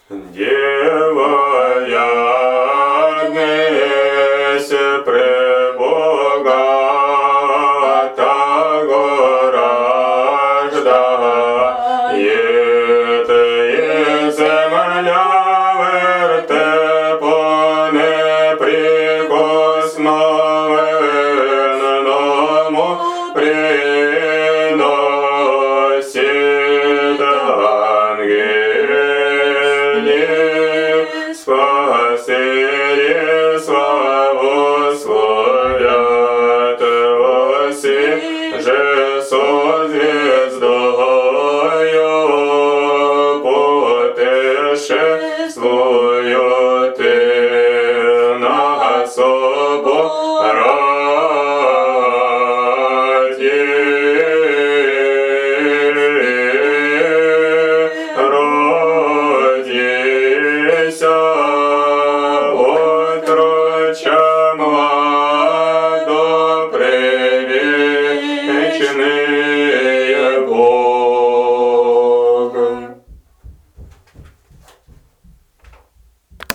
Дева Ягнесь пребогатого рождает, земля вертепу неприкосновенному приносит ангели спасение славословят оси же со звездою путешествуют на собораде. Родися отроча младопривечний,